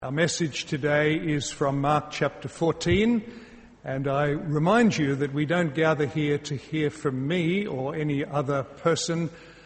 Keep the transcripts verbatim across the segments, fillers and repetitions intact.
Our message today is from Mark chapter fourteen, and I remind you that we don't gather here to hear from me or any other person,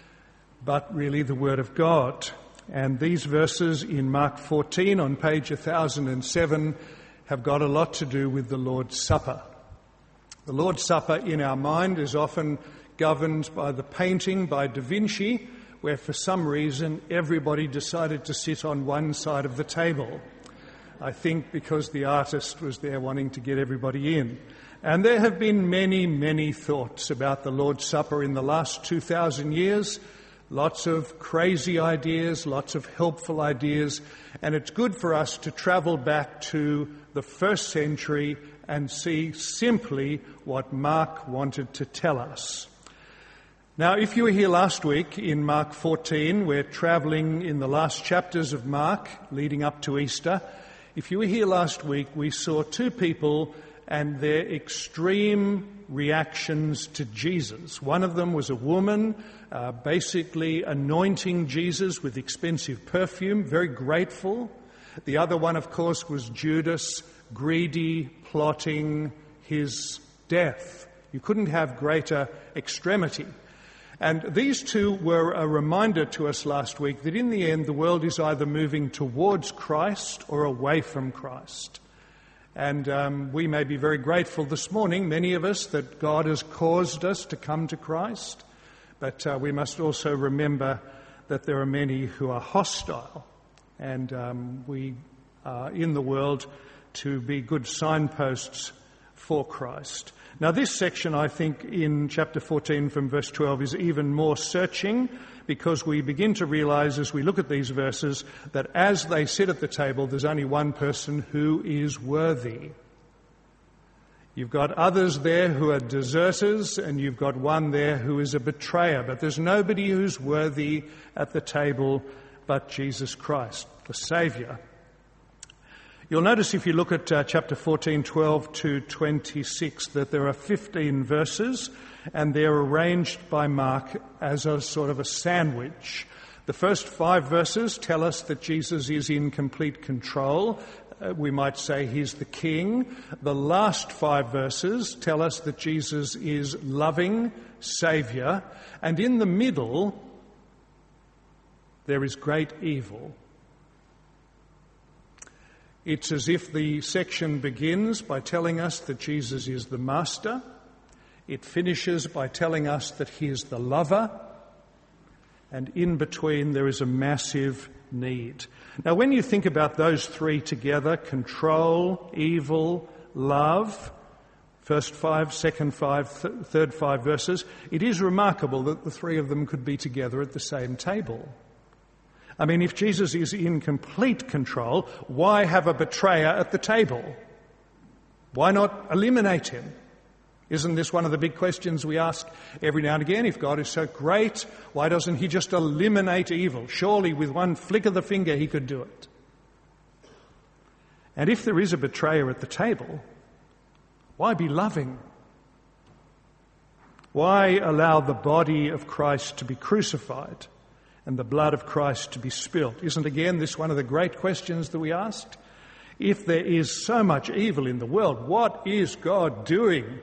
but really the Word of God. And these verses in Mark fourteen on page one thousand seven have got a lot to do with the Lord's Supper. The Lord's Supper in our mind is often governed by the painting by Da Vinci, where for some reason everybody decided to sit on one side of the table. I think because the artist was there wanting to get everybody in. And there have been many, many thoughts about the Lord's Supper in the last two thousand years. Lots of crazy ideas, lots of helpful ideas. And it's good for us to travel back to the first century and see simply what Mark wanted to tell us. Now, if you were here last week in Mark fourteen, we're travelling in the last chapters of Mark leading up to Easter. If you were here last week, we saw two people and their extreme reactions to Jesus. One of them was a woman uh, basically anointing Jesus with expensive perfume, very grateful. The other one, of course, was Judas, greedy, plotting his death. You couldn't have greater extremity. And these two were a reminder to us last week that in the end the world is either moving towards Christ or away from Christ. And um, we may be very grateful this morning, many of us, that God has caused us to come to Christ. But uh, we must also remember that there are many who are hostile. And um, we are in the world to be good signposts for Christ. Now, this section, I think, in chapter fourteen from verse twelve is even more searching, because we begin to realize as we look at these verses that as they sit at the table, there's only one person who is worthy. You've got others there who are deserters, and you've got one there who is a betrayer, but there's nobody who's worthy at the table but Jesus Christ, the Saviour. You'll notice if you look at uh, chapter fourteen, twelve to twenty-six, that there are fifteen verses, and they're arranged by Mark as a sort of a sandwich. The first five verses tell us that Jesus is in complete control. Uh, we might say he's the king. The last five verses tell us that Jesus is loving Saviour. And in the middle, there is great evil. It's as if the section begins by telling us that Jesus is the master. It finishes by telling us that he is the lover. And in between there is a massive need. Now, when you think about those three together, control, evil, love, first five, second five, th- third five verses, it is remarkable that the three of them could be together at the same table. I mean, if Jesus is in complete control, why have a betrayer at the table? Why not eliminate him? Isn't this one of the big questions we ask every now and again? If God is so great, why doesn't he just eliminate evil? Surely with one flick of the finger he could do it. And if there is a betrayer at the table, why be loving? Why allow the body of Christ to be crucified and the blood of Christ to be spilt? Isn't again this one of the great questions that we asked? If there is so much evil in the world, what is God doing?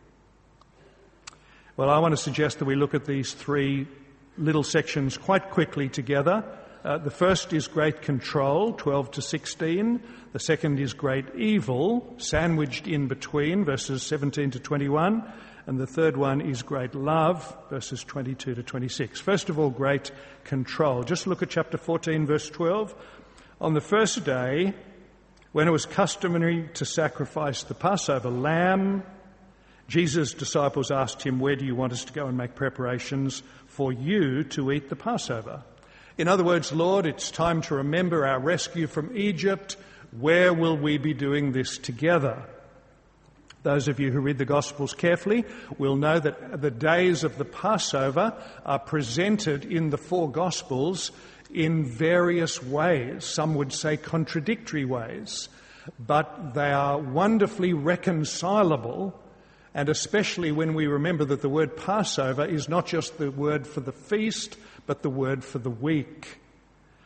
Well, I want to suggest that we look at these three little sections quite quickly together. Uh, the first is great control, twelve to sixteen. The second is great evil, sandwiched in between, verses seventeen to twenty-one. And the third one is great love, verses twenty-two to twenty-six. First of all, great control. Just look at chapter fourteen, verse twelve. On the first day, when it was customary to sacrifice the Passover lamb, Jesus' disciples asked him, "Where do you want us to go and make preparations for you to eat the Passover?" In other words, Lord, it's time to remember our rescue from Egypt. Where will we be doing this together? Those of you who read the Gospels carefully will know that the days of the Passover are presented in the four Gospels in various ways. Some would say contradictory ways, but they are wonderfully reconcilable, and especially when we remember that the word Passover is not just the word for the feast, but the word for the week.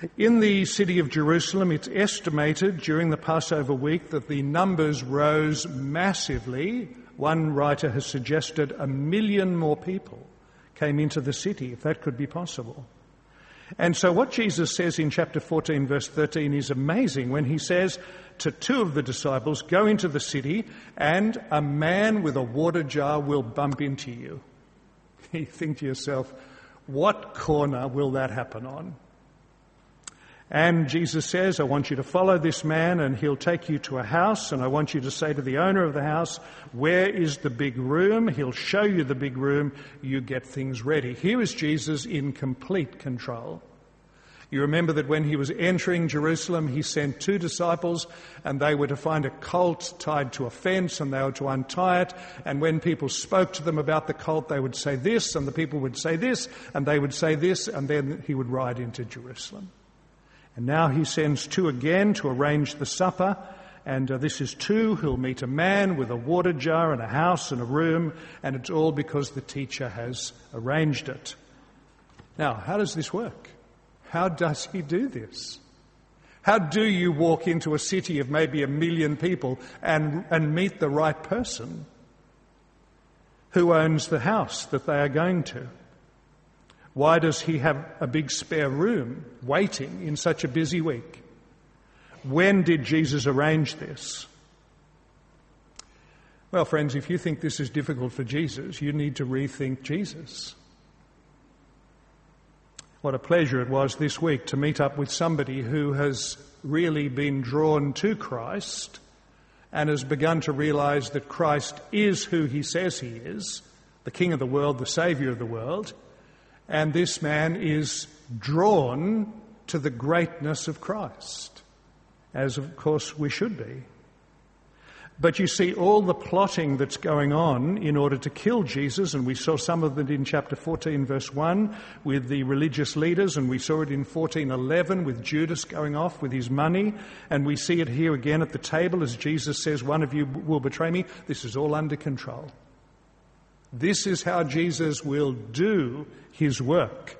In the city of Jerusalem, it's estimated during the Passover week that the numbers rose massively. One writer has suggested a million more people came into the city, if that could be possible. And so what Jesus says in chapter fourteen, verse thirteen is amazing when he says to two of the disciples, go into the city and a man with a water jar will bump into you. You think to yourself, what corner will that happen on? And Jesus says, I want you to follow this man and he'll take you to a house, and I want you to say to the owner of the house, where is the big room? He'll show you the big room. You get things ready. Here is Jesus in complete control. You remember that when he was entering Jerusalem, he sent two disciples, and they were to find a colt tied to a fence, and they were to untie it. And when people spoke to them about the colt, they would say this, and the people would say this, and they would say this, and then he would ride into Jerusalem. And now he sends two again to arrange the supper, and uh, this is two who'll meet a man with a water jar and a house and a room, and it's all because the teacher has arranged it. Now, how does this work? How does he do this? How do you walk into a city of maybe a million people and, and meet the right person? Who owns the house that they are going to? Why does he have a big spare room waiting in such a busy week? When did Jesus arrange this? Well, friends, if you think this is difficult for Jesus, you need to rethink Jesus. What a pleasure it was this week to meet up with somebody who has really been drawn to Christ and has begun to realize that Christ is who he says he is, the King of the world, the Saviour of the world. And this man is drawn to the greatness of Christ, as of course we should be. But you see all the plotting that's going on in order to kill Jesus, and we saw some of it in chapter fourteen, verse one, with the religious leaders, and we saw it in fourteen eleven with Judas going off with his money, and we see it here again at the table as Jesus says, one of you will betray me. This is all under control. This is how Jesus will do his work.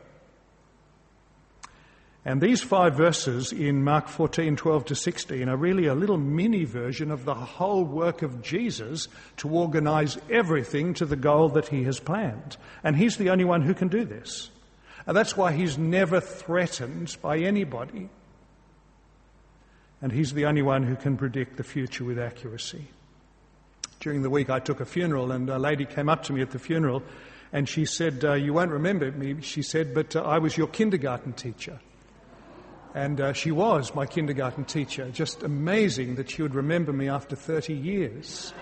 And these five verses in Mark fourteen, twelve to sixteen are really a little mini version of the whole work of Jesus to organize everything to the goal that he has planned. And he's the only one who can do this. And that's why he's never threatened by anybody. And he's the only one who can predict the future with accuracy. During the week I took a funeral, and a lady came up to me at the funeral and she said, uh, you won't remember me, she said, but uh, I was your kindergarten teacher. And uh, she was my kindergarten teacher. Just amazing that she would remember me after thirty years.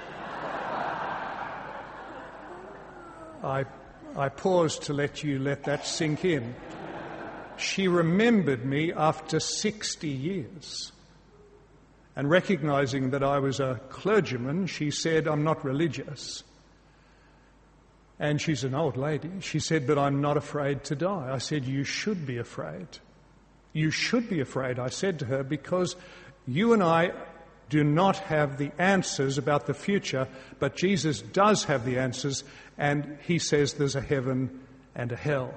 I, I paused to let you let that sink in. She remembered me after sixty years. And recognizing that I was a clergyman, she said, I'm not religious. And she's an old lady. She said, but I'm not afraid to die. I said, you should be afraid. You should be afraid, I said to her, because you and I do not have the answers about the future, but Jesus does have the answers, and he says there's a heaven and a hell.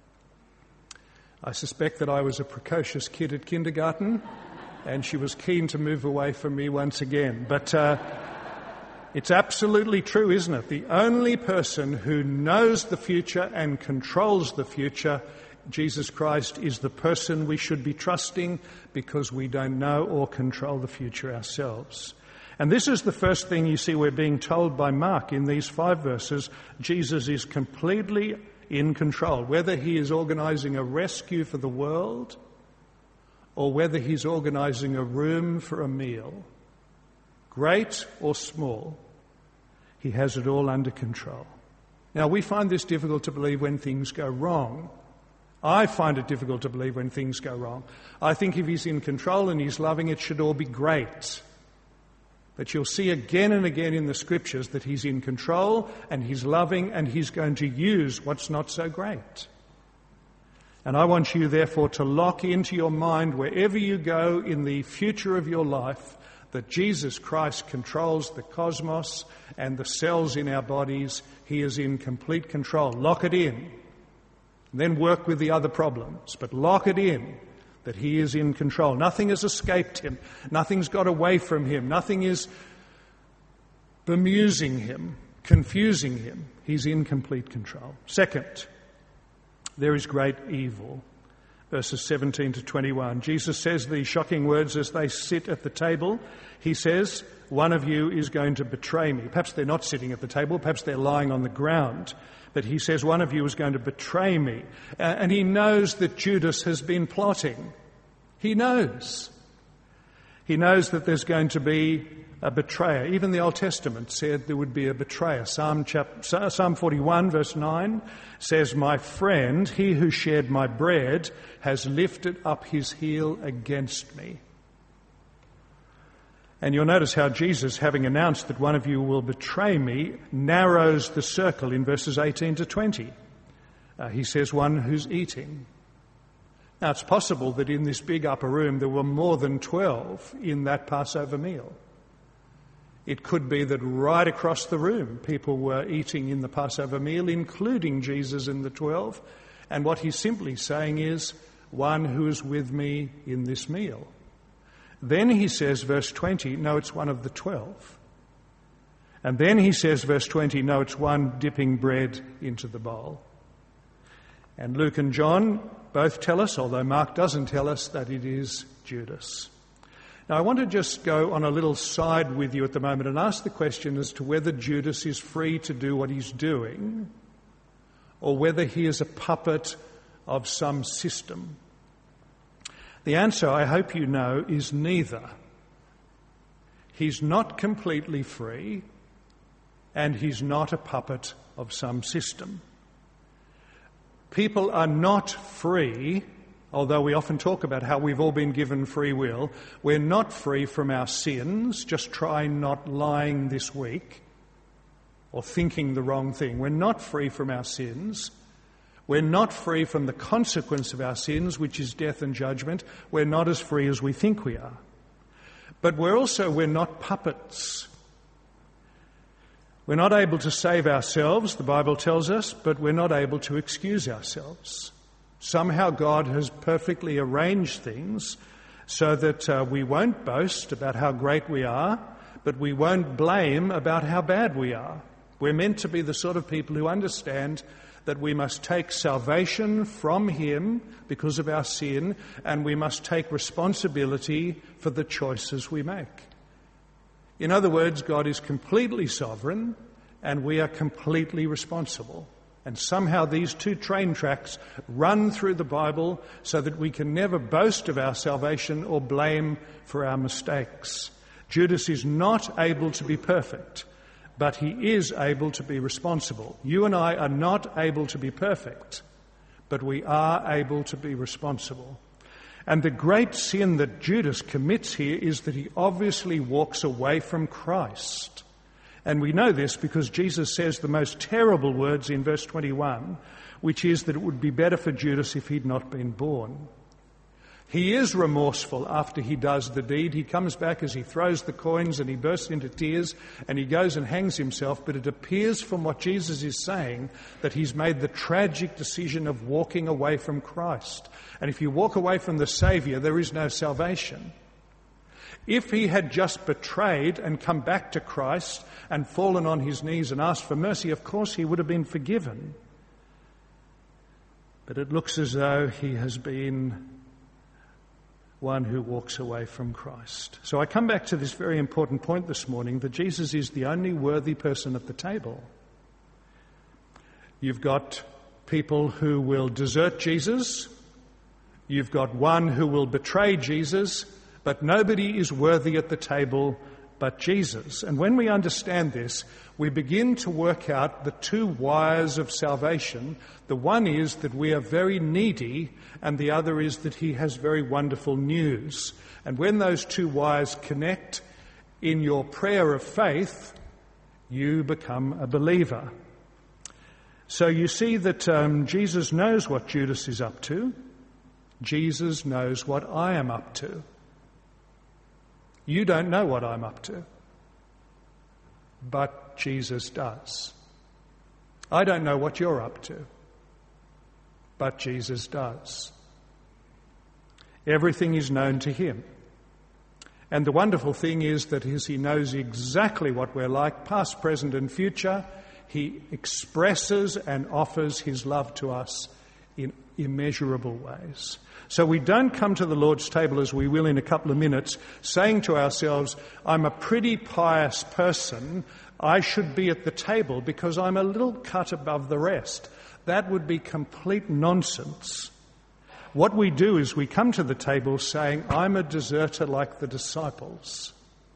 I suspect that I was a precocious kid at kindergarten, and she was keen to move away from me once again. But uh, it's absolutely true, isn't it? The only person who knows the future and controls the future, Jesus Christ, is the person we should be trusting, because we don't know or control the future ourselves. And this is the first thing you see we're being told by Mark in these five verses. Jesus is completely in control. Whether he is organizing a rescue for the world or whether he's organizing a room for a meal, great or small, he has it all under control. Now, we find this difficult to believe when things go wrong. I find it difficult to believe when things go wrong. I think if he's in control and he's loving, it should all be great. But you'll see again and again in the scriptures that he's in control and he's loving and he's going to use what's not so great. And I want you, therefore, to lock into your mind wherever you go in the future of your life that Jesus Christ controls the cosmos and the cells in our bodies. He is in complete control. Lock it in. Then work with the other problems. But lock it in that he is in control. Nothing has escaped him. Nothing's got away from him. Nothing is bemusing him, confusing him. He's in complete control. Second, there is great evil. Verses seventeen to twenty-one. Jesus says these shocking words as they sit at the table. He says, one of you is going to betray me. Perhaps they're not sitting at the table. Perhaps they're lying on the ground. But he says, one of you is going to betray me. Uh, and he knows that Judas has been plotting. He knows. He knows that there's going to be a betrayer. Even the Old Testament said there would be a betrayer. Psalm, chap- Psalm forty-one verse nine says, my friend, he who shared my bread, has lifted up his heel against me. And you'll notice how Jesus, having announced that one of you will betray me, narrows the circle in verses eighteen to twenty. Uh, he says one who's eating. Now it's possible that in this big upper room there were more than twelve in that Passover meal. It could be that right across the room people were eating in the Passover meal, including Jesus and the twelve. And what he's simply saying is, one who is with me in this meal. Then he says, verse twenty, no, it's one of the twelve. And then he says, verse twenty, no, it's one dipping bread into the bowl. And Luke and John both tell us, although Mark doesn't tell us, that it is Judas. Now, I want to just go on a little side with you at the moment and ask the question as to whether Judas is free to do what he's doing or whether he is a puppet of some system. The answer, I hope you know, is neither. He's not completely free and he's not a puppet of some system. People are not free. Although we often talk about how we've all been given free will, we're not free from our sins. Just try not lying this week or thinking the wrong thing. We're not free from our sins. We're not free from the consequence of our sins, which is death and judgment. We're not as free as we think we are. But we're also, we're not puppets. We're not able to save ourselves, the Bible tells us, but we're not able to excuse ourselves. Somehow God has perfectly arranged things so that uh, we won't boast about how great we are, but we won't blame about how bad we are. We're meant to be the sort of people who understand that we must take salvation from Him because of our sin, and we must take responsibility for the choices we make. In other words, God is completely sovereign, and we are completely responsible. And somehow these two train tracks run through the Bible so that we can never boast of our salvation or blame for our mistakes. Judas is not able to be perfect, but he is able to be responsible. You and I are not able to be perfect, but we are able to be responsible. And the great sin that Judas commits here is that he obviously walks away from Christ. And we know this because Jesus says the most terrible words in verse twenty-one, which is that it would be better for Judas if he'd not been born. He is remorseful after he does the deed. He comes back as he throws the coins and he bursts into tears and he goes and hangs himself. But it appears from what Jesus is saying that he's made the tragic decision of walking away from Christ. And if you walk away from the Saviour, there is no salvation. If he had just betrayed and come back to Christ and fallen on his knees and asked for mercy, of course he would have been forgiven. But it looks as though he has been one who walks away from Christ. So I come back to this very important point this morning, that Jesus is the only worthy person at the table. You've got people who will desert Jesus. You've got one who will betray Jesus. But nobody is worthy at the table but Jesus. And when we understand this, we begin to work out the two wires of salvation. The one is that we are very needy, and the other is that he has very wonderful news. And when those two wires connect in your prayer of faith, you become a believer. So you see that um, Jesus knows what Judas is up to. Jesus knows what I am up to. You don't know what I'm up to, but Jesus does. I don't know what you're up to, but Jesus does. Everything is known to him. And the wonderful thing is that as he knows exactly what we're like, past, present and future, he expresses and offers his love to us in immeasurable ways. So we don't come to the Lord's table, as we will in a couple of minutes, saying to ourselves, I'm a pretty pious person, I should be at the table because I'm a little cut above the rest. That would be complete nonsense. What we do is we come to the table saying, I'm a deserter like the disciples.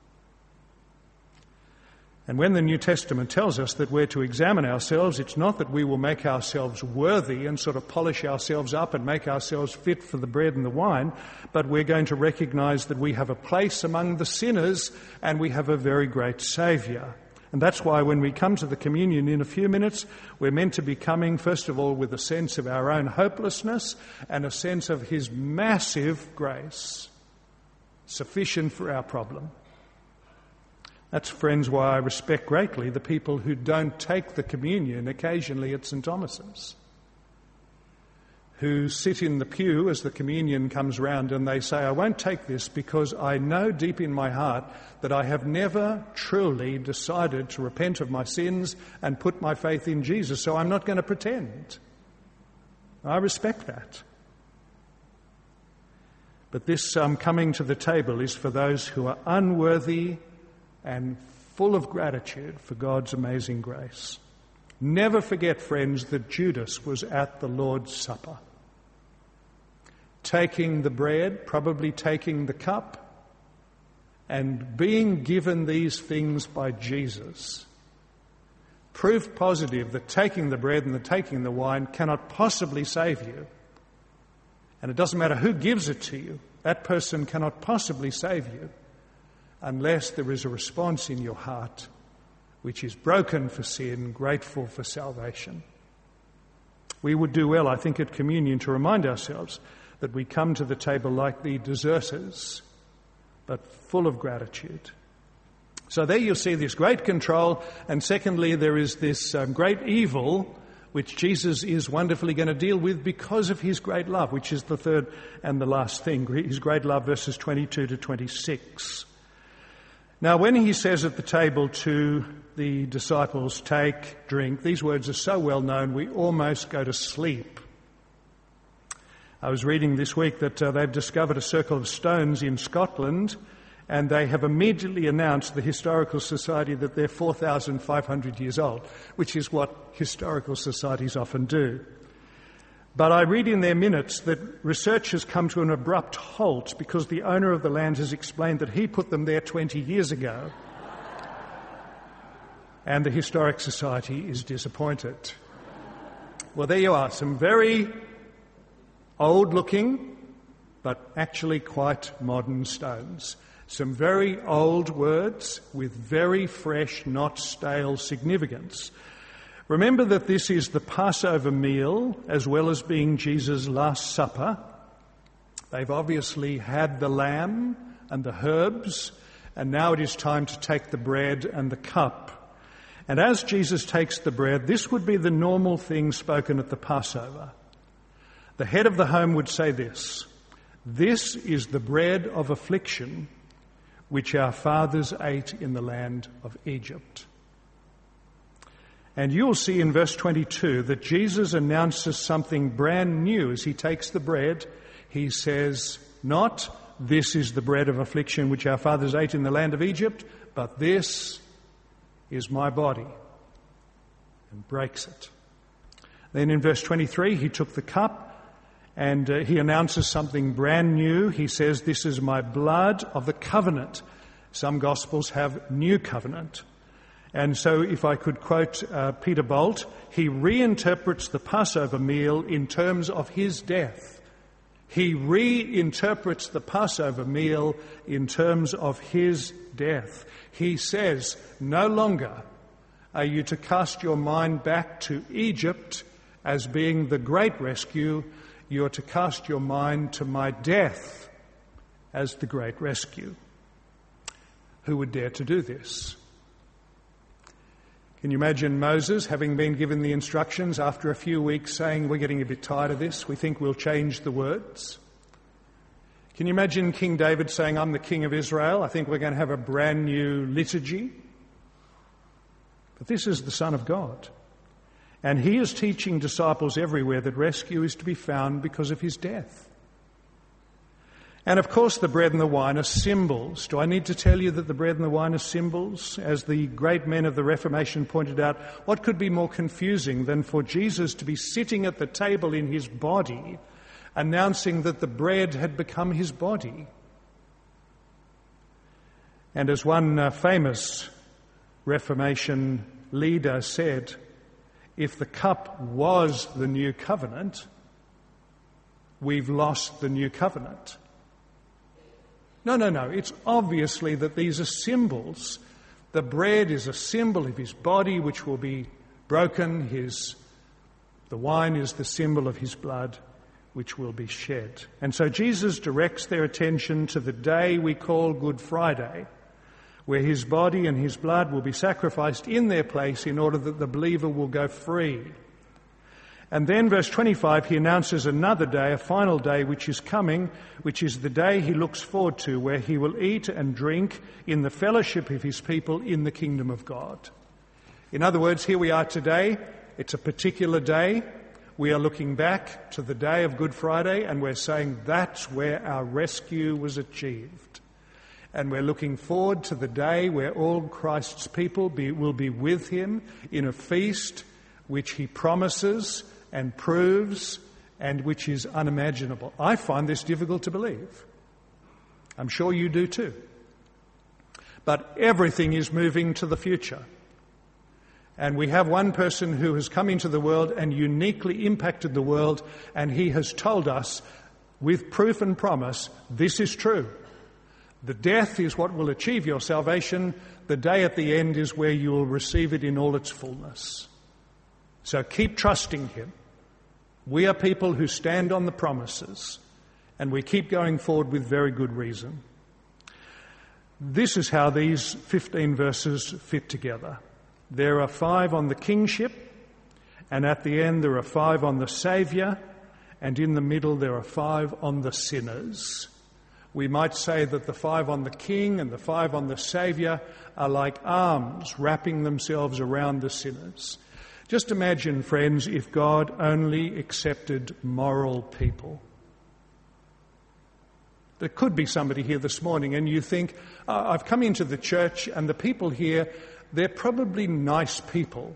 And when the New Testament tells us that we're to examine ourselves, it's not that we will make ourselves worthy and sort of polish ourselves up and make ourselves fit for the bread and the wine, but we're going to recognize that we have a place among the sinners and we have a very great Saviour. And that's why when we come to the communion in a few minutes, we're meant to be coming, first of all, with a sense of our own hopelessness and a sense of his massive grace, sufficient for our problem. That's, friends, why I respect greatly the people who don't take the communion occasionally at St Thomas's, who sit in the pew as the communion comes round and they say, I won't take this because I know deep in my heart that I have never truly decided to repent of my sins and put my faith in Jesus, so I'm not going to pretend. I respect that. But this um, coming to the table is for those who are unworthy and full of gratitude for God's amazing grace. Never forget, friends, that Judas was at the Lord's Supper, taking the bread, probably taking the cup, and being given these things by Jesus. Proof positive that taking the bread and the taking the wine cannot possibly save you. And it doesn't matter who gives it to you, that person cannot possibly save you unless there is a response in your heart which is broken for sin, grateful for salvation. We would do well, I think, at communion to remind ourselves that we come to the table like the deserters, but full of gratitude. So there you see this great control, and secondly, there is this um, great evil which Jesus is wonderfully going to deal with because of his great love, which is the third and the last thing, his great love, verses twenty-two to twenty-six. Now, when he says at the table to the disciples, take, drink, these words are so well known we almost go to sleep. I was reading this week that uh, they've discovered a circle of stones in Scotland, and they have immediately announced, the Historical Society, that they're four thousand five hundred years old, which is what historical societies often do. But I read in their minutes that research has come to an abrupt halt because the owner of the land has explained that he put them there twenty years ago. And the Historic Society is disappointed. Well, there you are, some very old-looking, but actually quite modern stones. Some very old words with very fresh, not stale significance. Remember that this is the Passover meal as well as being Jesus' Last Supper. They've obviously had the lamb and the herbs, and now it is time to take the bread and the cup. And as Jesus takes the bread, this would be the normal thing spoken at the Passover. The head of the home would say this, "This is the bread of affliction which our fathers ate in the land of Egypt." And you'll see in verse twenty-two that Jesus announces something brand new as he takes the bread. He says, not, "This is the bread of affliction which our fathers ate in the land of Egypt," but "This is my body," and breaks it. Then in verse twenty-three, he took the cup and uh, he announces something brand new. He says, "This is my blood of the covenant." Some Gospels have new covenant. And so if I could quote uh, Peter Bolt, he reinterprets the Passover meal in terms of his death. He reinterprets the Passover meal in terms of his death. He says, no longer are you to cast your mind back to Egypt as being the great rescue. You are to cast your mind to my death as the great rescue. Who would dare to do this? Can you imagine Moses having been given the instructions after a few weeks saying, "We're getting a bit tired of this, we think we'll change the words"? Can you imagine King David saying, I'm the King of Israel? I think we're going to have a brand new liturgy. But this is the Son of God. And he is teaching disciples everywhere that rescue is to be found because of his death. And of course the bread and the wine are symbols. Do I need to tell you that the bread and the wine are symbols? As the great men of the Reformation pointed out, what could be more confusing than for Jesus to be sitting at the table in his body, announcing that the bread had become his body? And as one uh, famous Reformation leader said, if the cup was the new covenant, we've lost the new covenant. No, no, no. It's obviously that these are symbols. The bread is a symbol of his body, which will be broken. His, the wine is the symbol of his blood, which will be shed. And so Jesus directs their attention to the day we call Good Friday, where his body and his blood will be sacrificed in their place in order that the believer will go free. And then, verse twenty-five, he announces another day, a final day, which is coming, which is the day he looks forward to, where he will eat and drink in the fellowship of his people in the kingdom of God. In other words, here we are today. It's a particular day. We are looking back to the day of Good Friday, and we're saying that's where our rescue was achieved. And we're looking forward to the day where all Christ's people be, will be with him in a feast which he promises and proves, and which is unimaginable. I find this difficult to believe. I'm sure you do too. But everything is moving to the future. And we have one person who has come into the world and uniquely impacted the world, and he has told us with proof and promise, this is true. The death is what will achieve your salvation. The day at the end is where you will receive it in all its fullness. So keep trusting him. We are people who stand on the promises, and we keep going forward with very good reason. This is how these fifteen verses fit together. There are five on the kingship, and at the end there are five on the Saviour, and in the middle there are five on the sinners. We might say that the five on the king and the five on the Saviour are like arms wrapping themselves around the sinners. Just imagine, friends, if God only accepted moral people. There could be somebody here this morning and you think, oh, I've come into the church and the people here, they're probably nice people.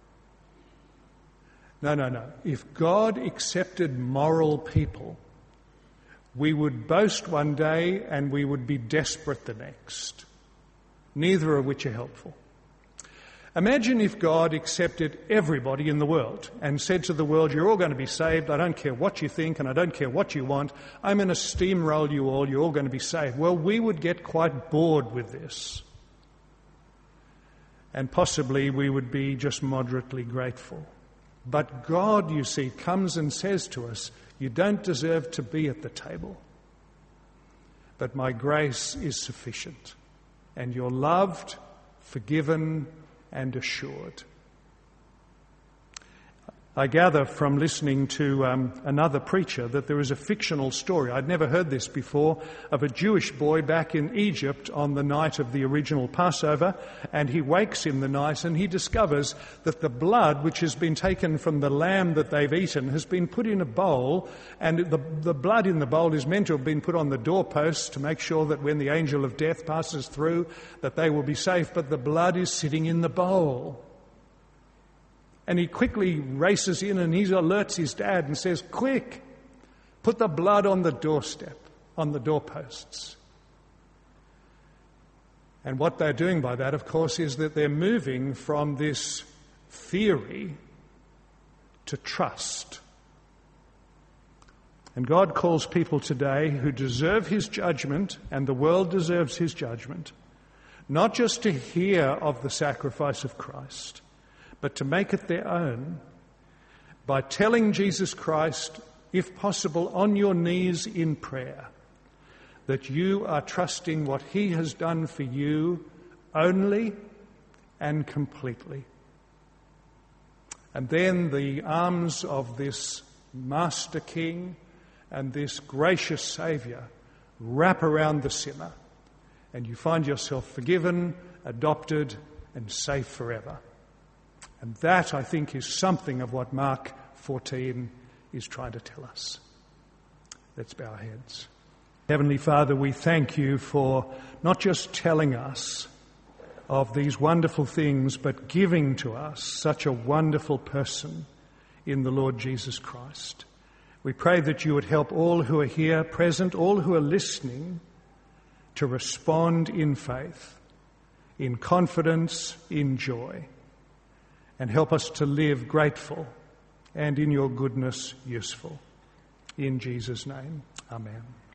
No, no, no. If God accepted moral people, we would boast one day and we would be desperate the next, neither of which are helpful. Imagine if God accepted everybody in the world and said to the world, you're all going to be saved, I don't care what you think and I don't care what you want, I'm going to steamroll you all, you're all going to be saved. Well, we would get quite bored with this. And possibly we would be just moderately grateful. But God, you see, comes and says to us, you don't deserve to be at the table, but my grace is sufficient, and you're loved, forgiven, and assured. I gather from listening to um, another preacher that there is a fictional story, I'd never heard this before, of a Jewish boy back in Egypt on the night of the original Passover, and he wakes in the night and he discovers that the blood which has been taken from the lamb that they've eaten has been put in a bowl, and the, the blood in the bowl is meant to have been put on the doorposts to make sure that when the angel of death passes through that they will be safe, but the blood is sitting in the bowl. And he quickly races in and he alerts his dad and says, quick, put the blood on the doorstep, on the doorposts. And what they're doing by that, of course, is that they're moving from this theory to trust. And God calls people today who deserve his judgment, and the world deserves his judgment, not just to hear of the sacrifice of Christ, but to make it their own by telling Jesus Christ, if possible, on your knees in prayer, that you are trusting what he has done for you only and completely. And then the arms of this Master King and this gracious Saviour wrap around the sinner, and you find yourself forgiven, adopted, and safe forever. And that, I think, is something of what Mark fourteen is trying to tell us. Let's bow our heads. Heavenly Father, we thank you for not just telling us of these wonderful things, but giving to us such a wonderful person in the Lord Jesus Christ. We pray that you would help all who are here present, all who are listening, to respond in faith, in confidence, in joy, and help us to live grateful and in your goodness useful. In Jesus' name, amen.